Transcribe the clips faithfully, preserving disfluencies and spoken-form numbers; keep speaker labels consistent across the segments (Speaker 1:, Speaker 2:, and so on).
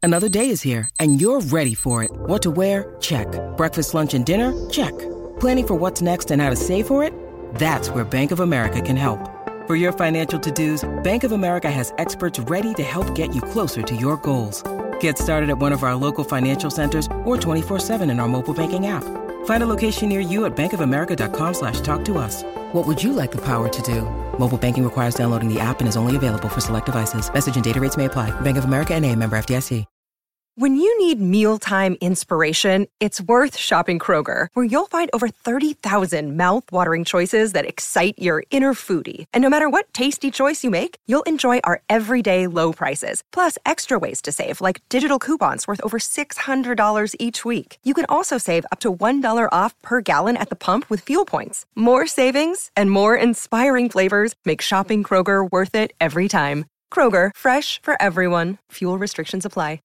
Speaker 1: Another day is here, and you're ready for it. What to wear? Check. Breakfast, lunch, and dinner? Check. Planning for what's next and how to save for it? That's where Bank of America can help. For your financial to-dos, Bank of America has experts ready to help get you closer to your goals. Get started at one of our local financial centers or twenty-four seven in our mobile banking app. Find a location near you at bankofamerica.com slash talk to us. What would you like the power to do? Mobile banking requires downloading the app and is only available for select devices. Message and data rates may apply. Bank of America N A, member F D I C.
Speaker 2: When you need mealtime inspiration, it's worth shopping Kroger, where you'll find over thirty thousand mouth-watering choices that excite your inner foodie. And no matter what tasty choice you make, you'll enjoy our everyday low prices, plus extra ways to save, like digital coupons worth over six hundred dollars each week. You can also save up to one dollar off per gallon at the pump with fuel points. More savings and more inspiring flavors make shopping Kroger worth it every time. Kroger, fresh for everyone. Fuel restrictions apply.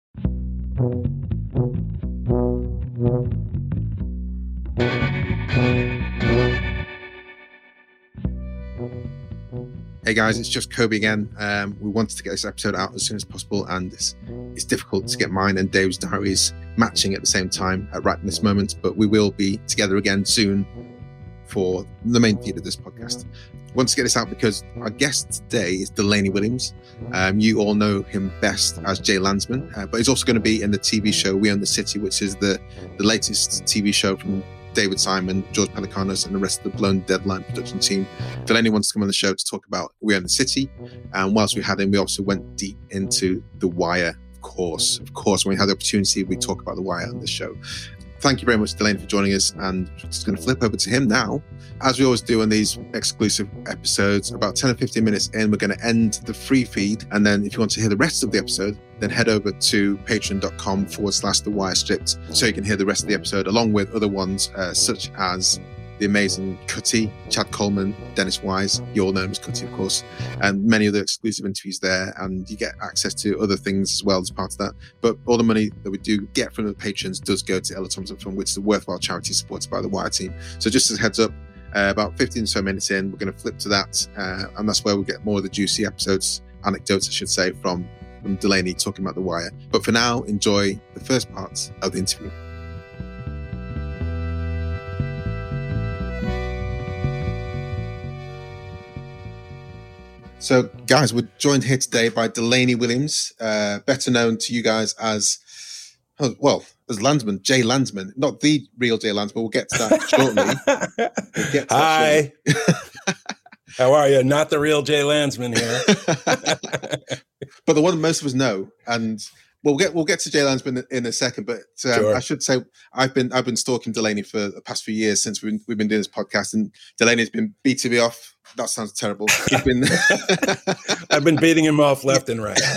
Speaker 3: Hey guys, it's just Kobe again. Um, we wanted to get this episode out as soon as possible, and it's, it's difficult to get mine and Dave's diaries matching at the same time at right in this moment, but we will be together again soon for the main feed of this podcast. I want to get this out because our guest today is Delaney Williams. Um, you all know him best as Jay Landsman, uh, but he's also going to be in the T V show We Own the City, which is the, the latest T V show from David Simon, George Pelecanos, and the rest of the Blown Deadline production team. Delaney wants to come on the show to talk about We Own the City. And whilst we had him, we also went deep into The Wire, of course. Of course, when we had the opportunity, we talk about The Wire on the show. Thank you very much, Delaney, for joining us. And we're just going to flip over to him now. As we always do on these exclusive episodes, about ten or fifteen minutes in, we're going to end the free feed. And then if you want to hear the rest of the episode, then head over to patreon.com forward slash The Wire Stripped so you can hear the rest of the episode, along with other ones uh, such as the amazing Cutty, Chad Coleman, Dennis Wise, you all know him as Cutty, of course, and many other exclusive interviews there. And you get access to other things as well as part of that. But all the money that we do get from the patrons does go to Ella Thompson Fund, which is a worthwhile charity supported by the Wire team. So just as a heads up, uh, about fifteen or so minutes in, we're going to flip to that. Uh, and that's where we get more of the juicy episodes, anecdotes, I should say, from, from Delaney talking about The Wire. But for now, enjoy the first part of the interview. So, guys, we're joined here today by Delaney Williams, uh, better known to you guys as, oh, well, as Landsman, Jay Landsman, not the real Jay Landsman. We'll get to that shortly. We'll get to
Speaker 4: Hi.
Speaker 3: That shortly.
Speaker 4: How are you? Not the real Jay Landsman here.
Speaker 3: But the one most of us know, and we'll get we'll get to Jay Landsman in a second. But um,
Speaker 4: Sure.
Speaker 3: I should say I've been I've been stalking Delaney for the past few years since we've been, we've been doing this podcast, and Delaney's been beating me off. That sounds terrible. He's been
Speaker 4: I've been beating him off left and right.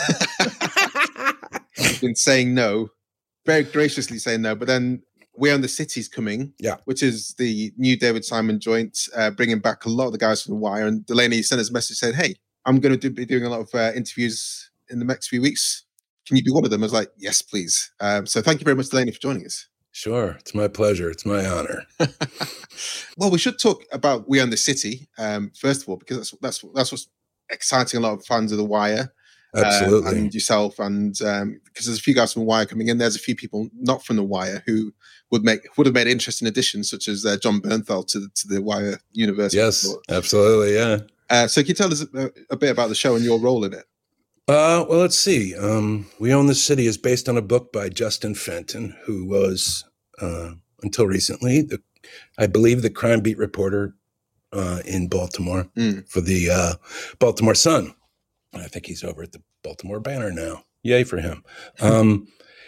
Speaker 3: He's been saying no, very graciously saying no. But then We Own the City's coming,
Speaker 4: Yeah.
Speaker 3: which is the new David Simon joint, uh, bringing back a lot of the guys from The Wire. And Delaney sent us a message saying, "Hey, I'm going to do, be doing a lot of uh, interviews in the next few weeks. Can you be one of them?" I was like, "Yes, please." Um, so thank you very much, Delaney, for joining us.
Speaker 4: Sure. It's my pleasure. It's my honor.
Speaker 3: Well, we should talk about We Own the City, um, first of all, because that's that's that's what's exciting a lot of fans of The Wire.
Speaker 4: Absolutely.
Speaker 3: Um, and yourself, and um, because there's a few guys from The Wire coming in, there's a few people not from The Wire who would make would have made interesting additions, such as uh, John Bernthal to the, to the Wire universe.
Speaker 4: Yes, absolutely. Yeah.
Speaker 3: Uh, so can you tell us a, a bit about the show and your role in it?
Speaker 4: Uh, well, let's see. Um, We Own the City is based on a book by Justin Fenton, who was, uh, until recently, the, I believe, the crime beat reporter uh, in Baltimore
Speaker 3: Mm.
Speaker 4: for the uh, Baltimore Sun. I think he's over at the Baltimore Banner now. Yay for him. Um,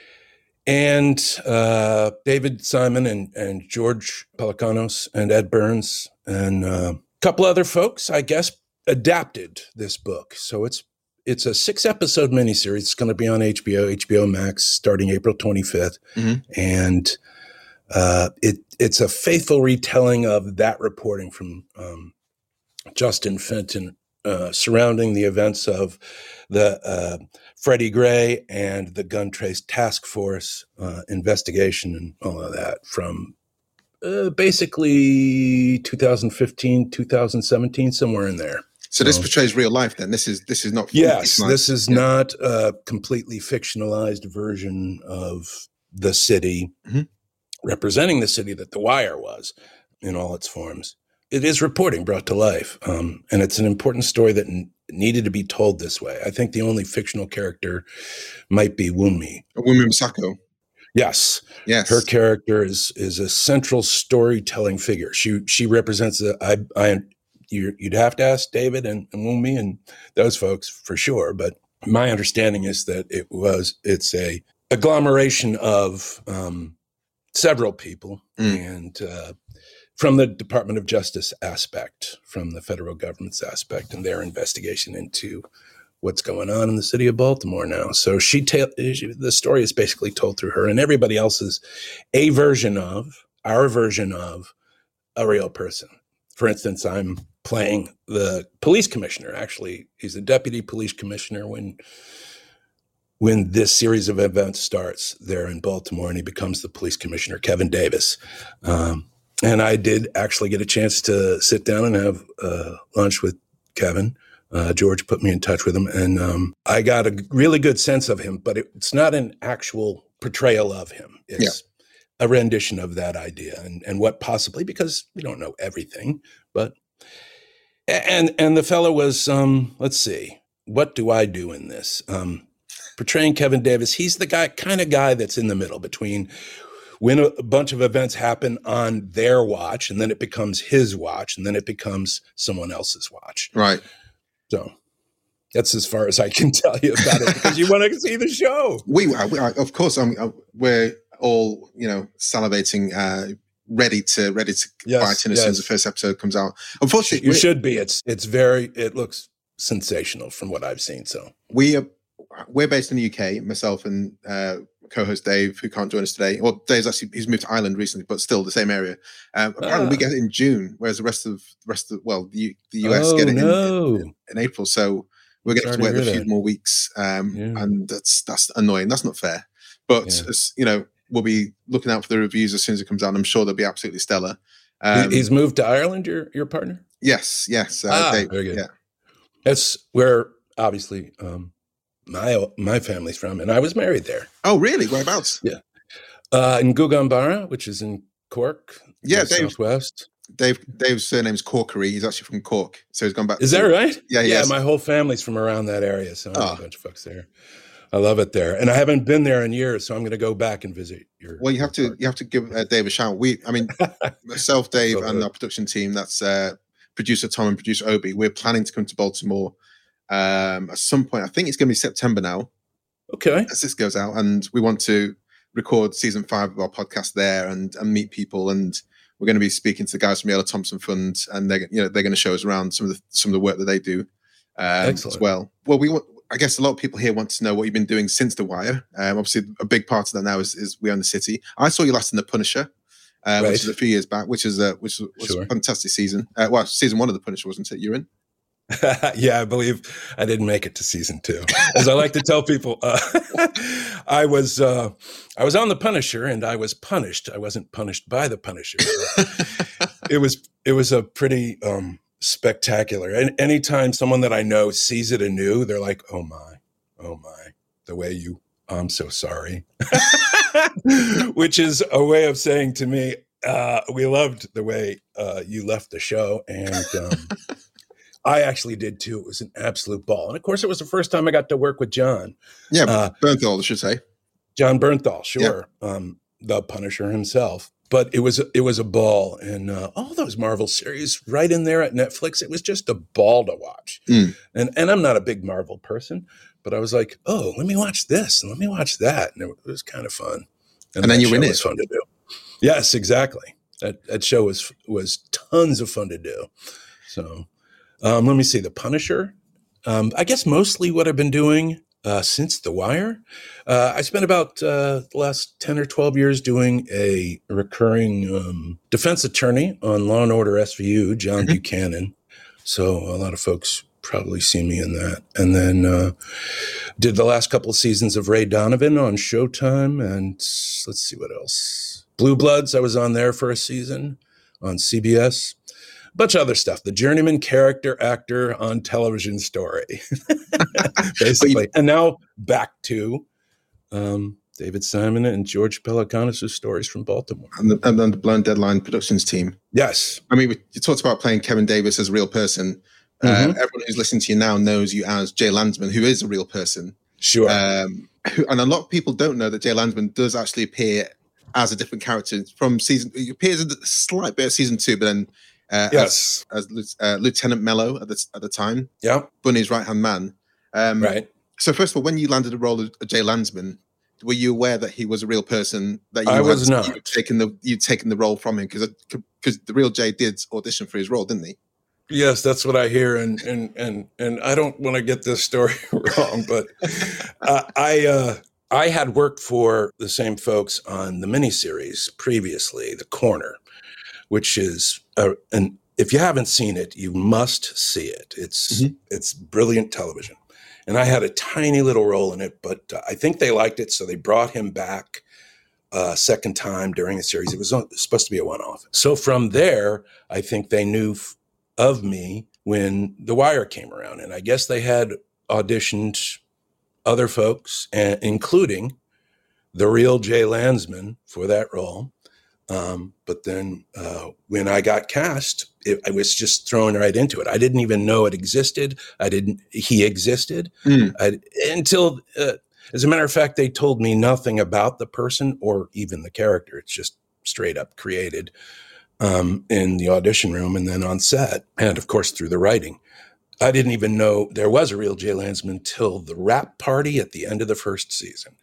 Speaker 4: and uh, David Simon and, and George Pelecanos and Ed Burns and uh, a couple other folks, I guess, adapted this book. So it's it's a six-episode miniseries. It's going to be on H B O, H B O Max, starting April twenty-fifth.
Speaker 3: Mm-hmm.
Speaker 4: And uh, it it's a faithful retelling of that reporting from um, Justin Fenton uh, surrounding the events of the uh, Freddie Gray and the Gun Trace Task Force uh, investigation and all of that from uh, basically two thousand fifteen, two thousand seventeen, somewhere in there.
Speaker 3: So this portrays real life then? This is this is not...
Speaker 4: Yes, this is
Speaker 3: yeah.
Speaker 4: not a completely fictionalized version of the city, mm-hmm. representing the city that The Wire was in all its forms. It is reporting brought to life, um, and it's an important story that n- needed to be told this way. I think the only fictional character might be Wunmi.
Speaker 3: Wunmi Masako.
Speaker 4: Yes.
Speaker 3: Yes.
Speaker 4: Her character is is a central storytelling figure. She she represents a, I, I, you, you'd have to ask David and, and Wunmi and those folks for sure. But my understanding is that it was, it's a agglomeration of um, several people mm. and uh, from the Department of Justice aspect, from the federal government's aspect and their investigation into what's going on in the city of Baltimore now. So she, ta- she the story is basically told through her, and everybody else is a version of, our version of a real person. For instance, I'm playing the police commissioner. Actually, he's the deputy police commissioner when when this series of events starts there in Baltimore, and he becomes the police commissioner, Kevin Davis. Um, and I did actually get a chance to sit down and have uh, lunch with Kevin. Uh, George put me in touch with him, and um, I got a really good sense of him, but it, it's not an actual portrayal of him. It's yeah. a rendition of that idea and, and what possibly, because we don't know everything, but, and, and the fellow was, um, let's see, what do I do in this? Um, portraying Kevin Davis, he's the guy, kind of guy that's in the middle between when a, a bunch of events happen on their watch, and then it becomes his watch, and then it becomes someone else's watch.
Speaker 3: Right.
Speaker 4: So that's as far as I can tell you about it, because you want to see the show.
Speaker 3: We, we of course, um, we're all, you know, salivating, uh, ready to ready to
Speaker 4: yes,
Speaker 3: bite in as
Speaker 4: yes.
Speaker 3: soon as the first episode comes out. Unfortunately,
Speaker 4: you should be. It's it's very. It looks sensational from what I've seen. So
Speaker 3: we are we're based in the U K. Myself and uh, co-host Dave, who can't join us today. Well, Dave's actually he's moved to Ireland recently, but still the same area. Um, apparently, ah. we get it in June, whereas the rest of the rest of well, the the U S
Speaker 4: oh,
Speaker 3: get it
Speaker 4: no.
Speaker 3: in, in, in April. So we're going to have to wait a few that. more weeks, um, yeah. and that's that's annoying. That's not fair. But yeah. as, you know, we'll be looking out for the reviews as soon as it comes out. I'm sure they'll be absolutely stellar.
Speaker 4: Um, he's moved to Ireland. Your your partner?
Speaker 3: Yes, yes. Uh,
Speaker 4: ah,
Speaker 3: Dave,
Speaker 4: very good.
Speaker 3: Yeah,
Speaker 4: that's where obviously um, my my family's from, and I was married there.
Speaker 3: Oh, really? Whereabouts?
Speaker 4: Yeah, uh, in Gugambara, which is in Cork.
Speaker 3: Yeah, Dave,
Speaker 4: Southwest.
Speaker 3: Dave. Dave's surname's Corkery. He's actually from Cork, so he's gone back.
Speaker 4: Is
Speaker 3: to,
Speaker 4: that right?
Speaker 3: Yeah,
Speaker 4: yeah.
Speaker 3: Is.
Speaker 4: My whole family's from around that area, so I know oh. a bunch of folks there. I love it there, and I haven't been there in years, so I'm going to go back and visit your.
Speaker 3: Well, you have to
Speaker 4: park.
Speaker 3: you have to give uh, Dave a shout. We, I mean, myself, Dave, so and our production team. That's uh, producer Tom and producer Obi. We're planning to come to Baltimore um, at some point. I think it's going to be September now.
Speaker 4: Okay,
Speaker 3: as this goes out, and we want to record season five of our podcast there and and meet people, and we're going to be speaking to the guys from Yellow Thompson Fund, and they're you know they're going to show us around some of the some of the work that they do um, as well. Well, we want. I guess a lot of people here want to know what you've been doing since The Wire. Um, obviously, a big part of that now is, is We Own the City. I saw you last in The Punisher, uh, right. which is a few years back, which is a which was sure. a fantastic season. Uh, well, season one of The Punisher, wasn't it? You're in?
Speaker 4: Yeah, I believe I didn't make it to season two. As I like to tell people, uh, I was uh, I was on The Punisher, and I was punished. I wasn't punished by The Punisher. it was it was a pretty. Um, spectacular. And anytime someone that I know sees it anew, they're like, oh my, oh my, the way you, I'm so sorry. Which is a way of saying to me, uh, we loved the way uh, you left the show. And um, I actually did too. It was an absolute ball. And of course, it was the first time I got to work with John.
Speaker 3: Yeah,
Speaker 4: uh,
Speaker 3: Bernthal, I should say.
Speaker 4: John Bernthal, sure. Yeah. Um, the Punisher himself. But it was it was a ball, and uh, all those Marvel series right in there at Netflix. It was just a ball to watch. Mm. And and I'm not a big Marvel person, but I was like, oh, let me watch this and let me watch that, and it, it was kind of fun.
Speaker 3: And, and then you win it.
Speaker 4: It was fun to do. Yes, exactly. That that show was was tons of fun to do. So um, let me see, The Punisher. Um, I guess mostly what I've been doing. Uh, since The Wire, uh, I spent about uh, the last ten or twelve years doing a recurring um, defense attorney on Law and Order S V U, John mm-hmm. Buchanan. So a lot of folks probably see me in that. And then uh, did the last couple of seasons of Ray Donovan on Showtime. And let's see what else. Blue Bloods, I was on there for a season on C B S. bunch of other stuff. The journeyman character actor on television story, basically. And now back to um, David Simon and George Pelecanos' stories from Baltimore.
Speaker 3: And, the, and then the Blown Deadline Productions team.
Speaker 4: Yes.
Speaker 3: I mean, we, you talked about playing Kevin Davis as a real person. Uh, mm-hmm. Everyone who's listening to you now knows you as Jay Landsman, who is a real person.
Speaker 4: Sure.
Speaker 3: Um, who, and a lot of people don't know that Jay Landsman does actually appear as a different character from season. He appears in a slight bit of season two, but then uh,
Speaker 4: yes.
Speaker 3: as, as uh, Lieutenant Mello at the, at the time.
Speaker 4: Yeah.
Speaker 3: Bunny's right-hand man. Um,
Speaker 4: right.
Speaker 3: So first of all, when you landed the role of Jay Landsman, were you aware that he was a real person? That you
Speaker 4: I
Speaker 3: had,
Speaker 4: was not.
Speaker 3: You'd taken the, you'd taken the role from him because because the real Jay did audition for his role, didn't he?
Speaker 4: Yes, that's what I hear, and and and and I don't want to get this story wrong, but uh, I uh, I had worked for the same folks on the miniseries previously, The Corner, which is uh, and if you haven't seen it, you must see it. It's mm-hmm. it's brilliant television, and I had a tiny little role in it, but uh, I think they liked it, so they brought him back a uh, second time during the series. It was supposed to be a one-off. So from there, I think they knew F- of me when The Wire came around. And I guess they had auditioned other folks, and including the real Jay Landsman for that role. Um, but then uh, when I got cast, it, I was just thrown right into it. I didn't even know it existed. I didn't, he existed mm. I, until, uh, as a matter of fact, they told me nothing about the person or even the character. It's just straight up created Um, in the audition room and then on set, and of course through the writing. I didn't even know there was a real Jay Landsman till the rap party at the end of the first season.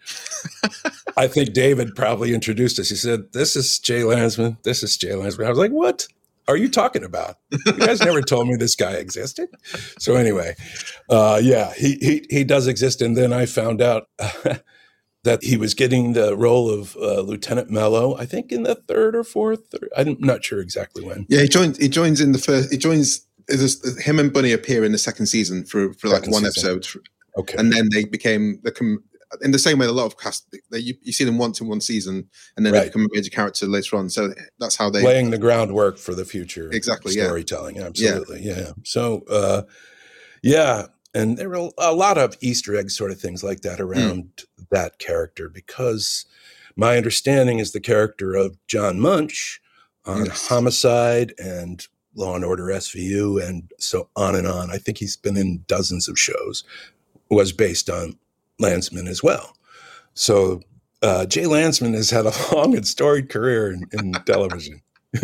Speaker 4: I think David probably introduced us. He said, "This is Jay Landsman. This is Jay Landsman." I was like, "What are you talking about? You guys never told me this guy existed." So anyway, uh, yeah, he, he he does exist. And then I found out uh, that he was getting the role of uh, Lieutenant Mello, I think in the third or fourth. Or, I'm not sure exactly when.
Speaker 3: Yeah, he joins. He joins in the first. He joins. Him and Bunny appear in the second season for for like second one season. episode.
Speaker 4: Okay,
Speaker 3: and then they became they come in the same way. A lot of cast they, you, you see them once in one season, and then right. they become a major character later on. So that's how they
Speaker 4: laying the groundwork for the future.
Speaker 3: Exactly.
Speaker 4: Storytelling.
Speaker 3: Yeah.
Speaker 4: Absolutely. Yeah. yeah. So, uh, yeah. And there were a lot of Easter egg sort of things like that around mm. that character, because my understanding is the character of John Munch on yes. Homicide and Law and Order S V U and so on and on. I think he's been in dozens of shows, was based on Landsman as well. So uh, Jay Landsman has had a long and storied career in, in television.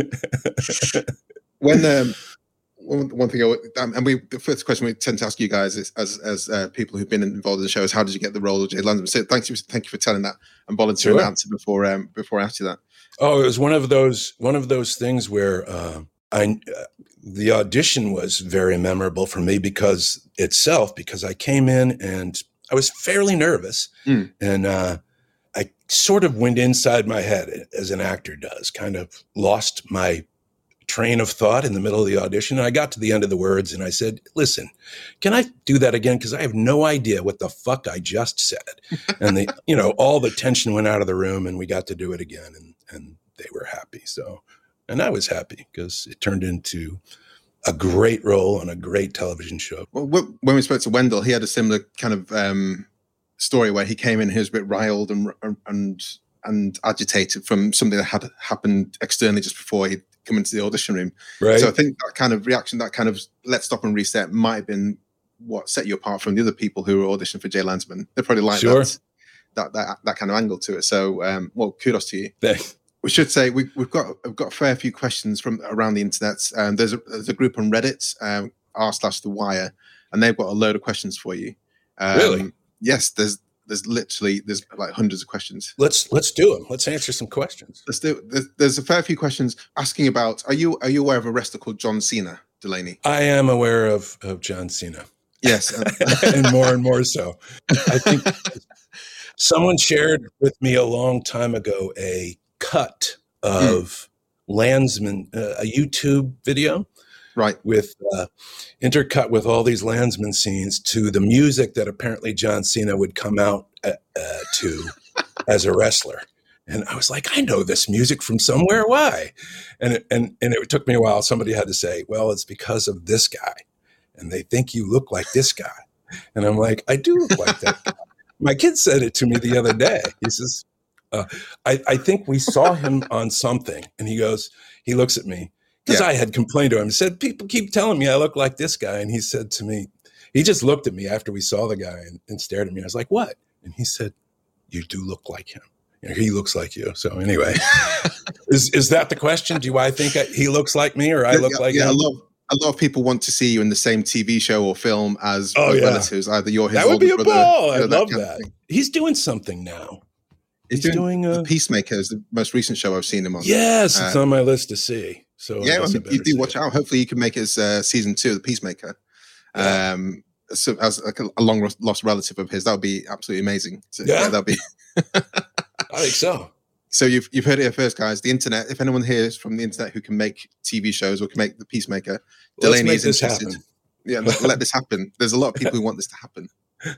Speaker 3: when um, one, one thing, I, um, and we the first question we tend to ask you guys is, as as uh, people who've been involved in the show, is how did you get the role of Jay Landsman? So thank you, thank you for telling that and volunteering
Speaker 4: sure.
Speaker 3: the answer before um, before I asked you that.
Speaker 4: Oh, it was one of those one of those things where uh, I uh, the audition was very memorable for me because itself because I came in and I was fairly nervous mm. and uh, I sort of went inside my head as an actor does, kind of lost my train of thought in the middle of the audition. And I got to the end of the words and I said, "Listen, can I do that again? Because I have no idea what the fuck I just said." And they, you know, all the tension went out of the room and we got to do it again and, and they were happy. So, and I was happy because it turned into a great role on a great television show.
Speaker 3: Well, when we spoke to Wendell, he had a similar kind of um, story where he came in, he was a bit riled and, and, and agitated from something that had happened externally just before he'd come into the audition room. Right. So I think that kind of reaction, that kind of let's stop and reset might have been what set you apart from the other people who were auditioning for Jay Landsman. They probably like
Speaker 4: sure.
Speaker 3: that, that, that, that kind of angle to it. So, um, well, kudos to you.
Speaker 4: Thanks.
Speaker 3: We should say we, we've got we've got a fair few questions from around the internet. Um, there's, a, there's a group on Reddit, um, r slash The Wire, and they've got a load of questions for you. Um,
Speaker 4: really?
Speaker 3: Yes. There's there's literally there's like hundreds of questions.
Speaker 4: Let's let's do them. Let's answer some questions.
Speaker 3: Let's do. There's, there's a fair few questions asking about. Are you are you aware of a wrestler called John Cena, Delaney?
Speaker 4: I am aware of of John Cena.
Speaker 3: Yes,
Speaker 4: and more and more so. I think someone shared with me a long time ago a cut of mm. Landsman, uh, a YouTube video,
Speaker 3: right,
Speaker 4: with uh, intercut with all these Landsman scenes to the music that apparently John Cena would come out uh, uh, to as a wrestler. And I was like, I know this music from somewhere. Why? And it, and and it took me a while. Somebody had to say, well, it's because of this guy. And they think you look like this guy. And I'm like, I do look like that guy. My kid said it to me the other day. He says, uh, I, I think we saw him on something. And he goes, he looks at me. Because yeah. I had complained to him. He said, people keep telling me I look like this guy. And he said to me, he just looked at me after we saw the guy and, and stared at me. I was like, what? And he said, you do look like him. You know, he looks like you. So anyway, is is that the question? Do I think I, he looks like me or I
Speaker 3: yeah,
Speaker 4: look
Speaker 3: yeah,
Speaker 4: like
Speaker 3: yeah,
Speaker 4: him?
Speaker 3: A lot, a lot of people want to see you in the same T V show or film as
Speaker 4: oh, yeah.
Speaker 3: relatives. Either you're his
Speaker 4: that would be a
Speaker 3: brother,
Speaker 4: ball. I
Speaker 3: you know,
Speaker 4: love
Speaker 3: that.
Speaker 4: that. He's doing something now.
Speaker 3: He's,
Speaker 4: He's
Speaker 3: doing,
Speaker 4: doing
Speaker 3: uh,
Speaker 4: a...
Speaker 3: Peacemaker is the most recent show I've seen him on.
Speaker 4: Yes, it's
Speaker 3: uh,
Speaker 4: on my list to see. So
Speaker 3: yeah,
Speaker 4: I
Speaker 3: I mean,
Speaker 4: I
Speaker 3: you do watch
Speaker 4: it.
Speaker 3: out. Hopefully, you can make it as uh, season two of the Peacemaker.
Speaker 4: Yeah.
Speaker 3: Um, so as like a, a long lost relative of his, that would be absolutely amazing. So,
Speaker 4: yeah,
Speaker 3: yeah that'd be.
Speaker 4: I think so.
Speaker 3: So you've you've heard it here first, guys. The internet. If anyone hears from the internet who can make T V shows or can make the Peacemaker,
Speaker 4: Let's
Speaker 3: Delaney
Speaker 4: make
Speaker 3: is
Speaker 4: this
Speaker 3: interested.
Speaker 4: happen.
Speaker 3: Yeah, let, let this happen. There's a lot of people who want this to happen.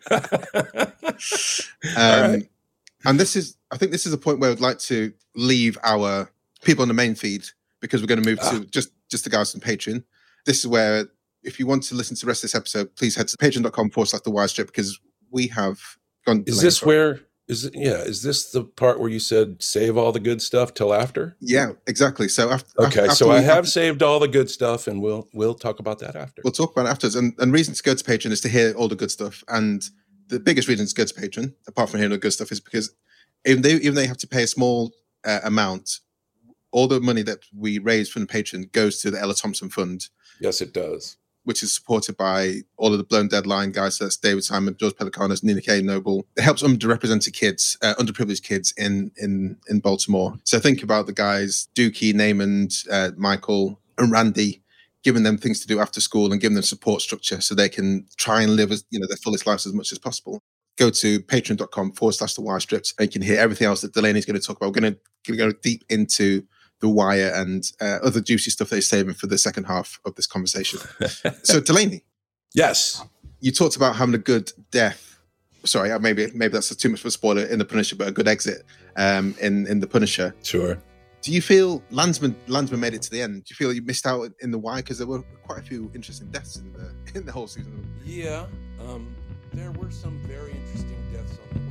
Speaker 3: um,
Speaker 4: right.
Speaker 3: And this is, I think, this is a point where I'd like to leave our people on the main feed because we're going to move ah. to just just the guys on Patreon. This is where, if you want to listen to the rest of this episode, please head to patreon.com forward slash the wire strip because we have gone.
Speaker 4: Is this where? Is it, yeah, is this the part where you said save all the good stuff till after?
Speaker 3: Yeah, exactly. So after
Speaker 4: okay,
Speaker 3: after
Speaker 4: so I have
Speaker 3: after,
Speaker 4: saved all the good stuff, and we'll we'll talk about that after.
Speaker 3: We'll talk about it afterwards. And and reason to go to Patreon is to hear all the good stuff. And the biggest reason to go to Patreon, apart from hearing the good stuff, is because even they even they have to pay a small uh, amount, all the money that we raise from the Patreon goes to the Ella Thompson Fund.
Speaker 4: Yes, it does.
Speaker 3: Which is supported by all of the Blown Deadline guys. So that's David Simon, George Pelicanos, Nina K. Noble. It helps underrepresented kids, uh, underprivileged kids in in in Baltimore. So think about the guys, Dookie, Namond, uh, Michael, and Randy, giving them things to do after school and giving them support structure so they can try and live as, you know, their fullest lives as much as possible. Go to patreon.com forward slash the wire strips and you can hear everything else that Delaney's going to talk about. We're going to go deep into The Wire and uh, other juicy stuff that he's saving for the second half of this conversation. So Delaney.
Speaker 4: Yes.
Speaker 3: You talked about having a good death. Sorry, maybe maybe that's too much of a spoiler in The Punisher, but a good exit um, in, in The Punisher.
Speaker 4: Sure.
Speaker 3: Do you feel Landsman Landsman made it to the end? Do you feel you missed out in The Wire? Because there were quite a few interesting deaths in the in the whole season.
Speaker 4: Yeah. Um, there were some very interesting deaths on The Wire.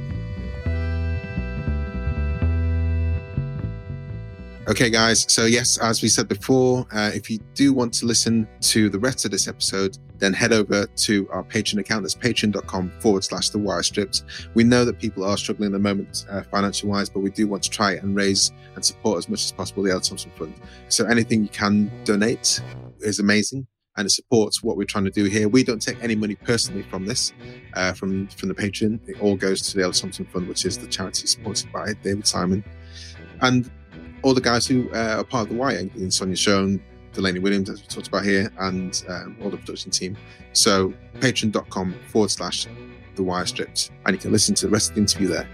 Speaker 3: Okay, guys. So yes, as we said before, uh, if you do want to listen to the rest of this episode, then head over to our Patreon account. That's patreon.com forward slash the wire strips. We know that people are struggling at the moment, uh, financial wise, but we do want to try and raise and support as much as possible the Ella Thompson Fund. So anything you can donate is amazing. And it supports what we're trying to do here. We don't take any money personally from this, uh, from, from the Patreon. It all goes to the Ella Thompson Fund, which is the charity supported by David Simon. And all the guys who uh, are part of The Wire, including Sonia Schoen, Delaney Williams, as we talked about here, and um, all the production team. So patreon.com forward slash The Wire Strips. And you can listen to the rest of the interview there.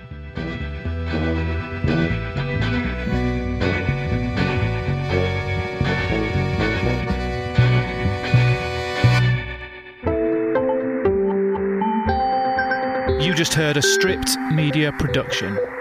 Speaker 5: You just heard a Stripped Media production.